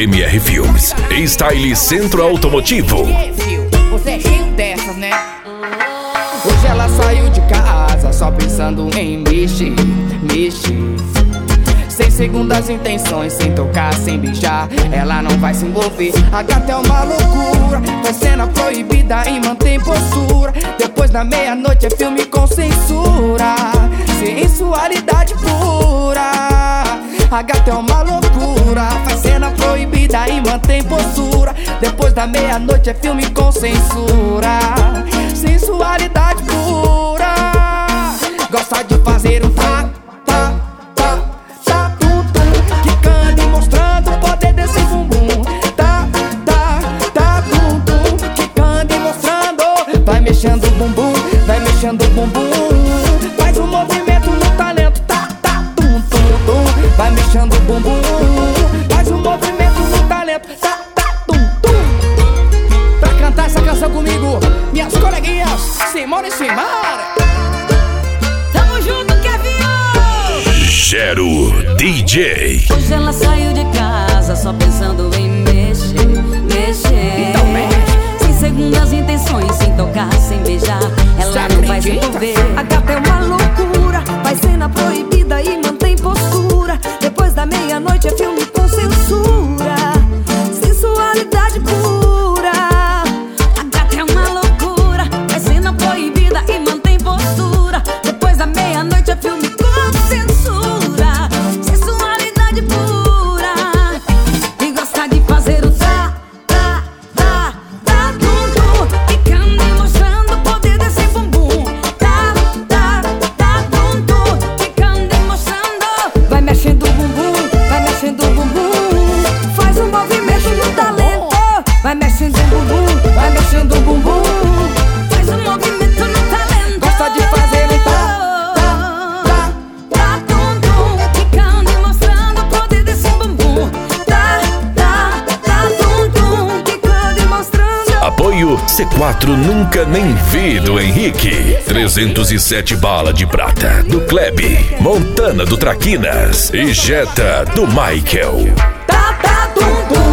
MR Filmes, Style Centro Automotivo. Você é cheio dessas, né? Hoje ela saiu de casa só pensando em mexer. Sem segundas intenções, sem tocar, sem beijar, ela não vai se envolver. A gata é uma loucura, faz cena proibida e mantém postura. Depois da meia-noite é filme com censura, sensualidade pura. A gata é uma loucura, faz cena proibida e mantém postura. Depois da meia-noite é filme com censura, sensualidade pura. Gosta de fazer um tum, quicando e mostrando o poder desse bumbum. Tum, quicando e mostrando. Vai mexendo o bumbum, vai mexendo o bumbum. Faz um movimento no talento, tum. Vai mexendo o bumbum, faz um movimento no talento, tum. Pra cantar essa canção comigo, minhas coleguinhas Simone e Simara. Tamo junto, Kevin! Gero DJ. Hoje ela saiu de casa só pensando em mexer. Então mexe. Sem segundas intenções, sem tocar, sem beijar, ela não vai se envolver. A gata é uma loucura, faz cena proibida e mantém postura. Depois da meia-noite é filme com censura, sensualidade pura. A gata é uma loucura, faz cena proibida e mantém postura. Depois da meia-noite é filme com censura, sensualidade pura. E gosta de fazer o tum, quicando e mostrando o poder desse bumbum. Tum, quicando e mostrando. Vai mexendo o bumbum, vai mexendo o bumbum. Faz um movimento no talento. Vai mexendo o bumbum, vai mexendo o bumbum. Faz um movimento no talento. Gosta de fazer um tum, quicando e mostrando o poder desse bumbum. Tum, quicando e mostrando. Apoio C4 Nunca Nem Vi do Henrique, 307 Bala de Prata do Klebe, Montana do Traquinas e Jetta do Michael. Tum.